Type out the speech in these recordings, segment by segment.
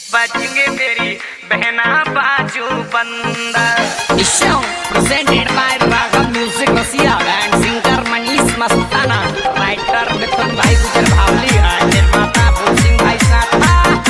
बजेंगे तेरी बहना बाजू बंदा। Presented by Ragam Music Russia and singer Manish Mastana, writer Mithun Bhai Gujar Bhavli and निर्माता भूल सिंह भाई साथा।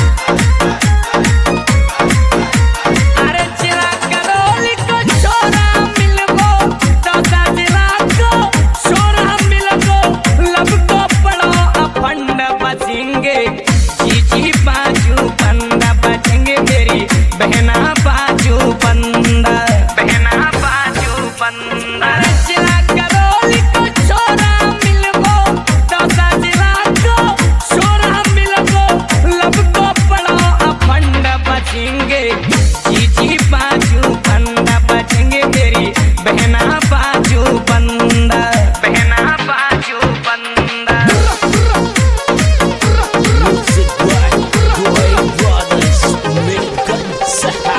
अरे जिला करौली को छोरा मिलगो, दौसा जिला को छोरा मिलगो, लब को पड़ो अफंड बजेंगे, जी बाजू बंदा बजेंगे तेरी बहना बाजू बंदा, बहना बाजू बंदा। अरे जिला करौली को छोरा मिलगो, दौसा जिला को छोरा मिलगो, लब को पड़ो अफंड बजेंगे, जी बाजू बंदा बजेंगे तेरी बहना बाजू बंदा, बहना बाजू बंदा। Music by Goy Brothers, Milkan Saha।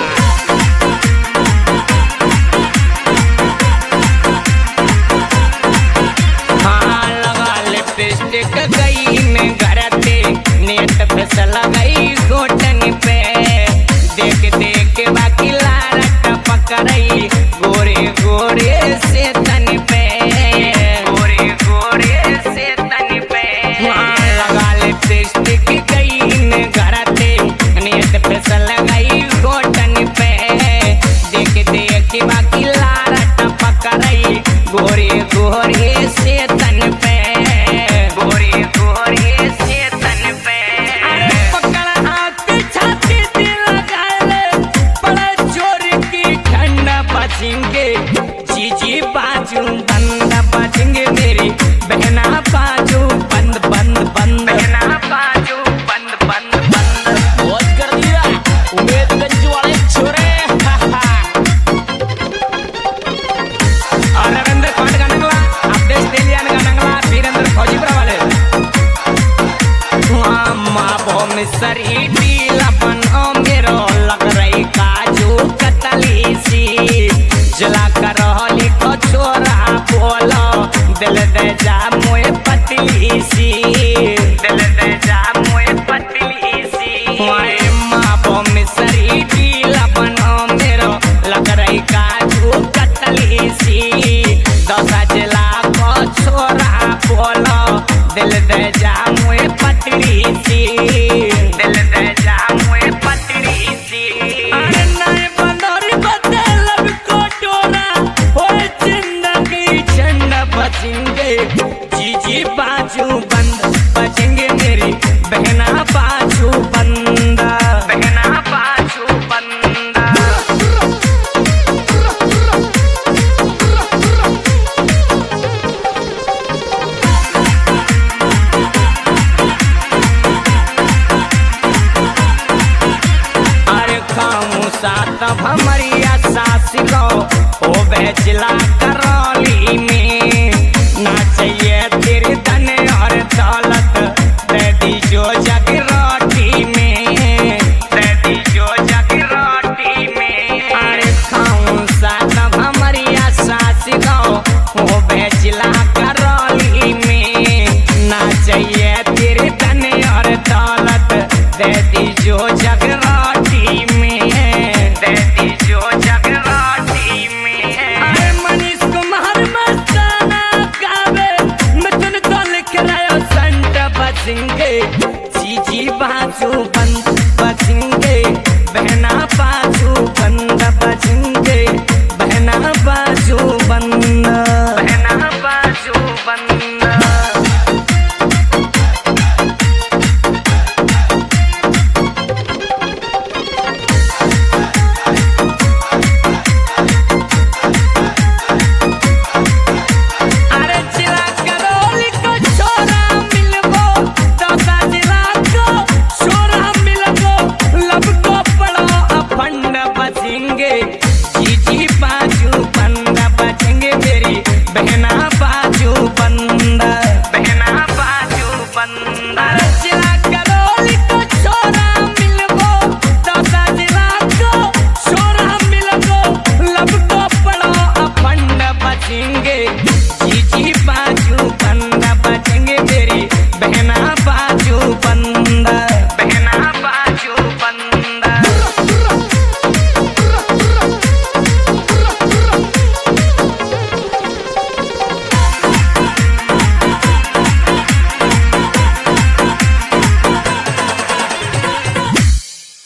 हाँ लगा लिपस्टिक गई में गरते, नेट फिसल गई घोटन पे, देख देख बाकी लारा टपक रही गोरे गोरे से तन पे, गोरे गोरे से तन पे। हाँ लगा लिपस्टिक गई में गरते, नेट फिसल गई घोटन पे, देख देख बाकी लारा टपक रही गोरे गोरे से तन पे, गोरे गोरे से तन पे। अरे पकड़ हाथ छाती दिल लगाले, बड़ा जोर की ठंडा बजेंगे, जी बाजू बंद बजेंगे मेरी बहना बाजू बंद बंद बंद, बहना बाजू बंद बंद बंद। बहुत कर दिया उम्मीदगंज वाले छोरे। और रविंद्र कौन गानंगला अपडेट दिलियन गानंगला वीरेंद्र फौजीपुरा वाले। माँ बो मिसरी पीला बन ओ मेरो लग रही काजू कतली सी, जला कर होली को छोरा बोलो, दिल दे जा मोए पतली सी, दिल दे जा मोए पतली सी। माँ बो मिसरी पीला बन ओ मेरो लग रही काजू कतली सी, दौसा जिला को छोरा बोलो, दिल दे जा मुए पतली सी, दिल दे जा मुए पतली सी। अरे नए बंदोरी बदल अब को टोरा, होए जिंदगी झंड बजेंगे, जी बाजू बंद बजेंगे मेरी बहना बाजू बंदा, बहना बाजू बंदा। अरे खाऊं सात भमरिया सास को ओ बेचला करौली में, ना चाहिए तेरे धन और दौलत, दे दी जो जग रोटी में, दे दी जो जग रोटी में। अरे खाऊं सात भमरिया सास को ओ बेचला करौली में, ना चाहिए तेरे धन और दौलत, दे दी जो जग रोटी में, दे दी जो जग रोटी में। अरे मनीष कुमार मस्ताना गावे, मिथुन तो लिख रहे हो संत बजेंगे, जी बाजू बंद बजेंगे बहना पा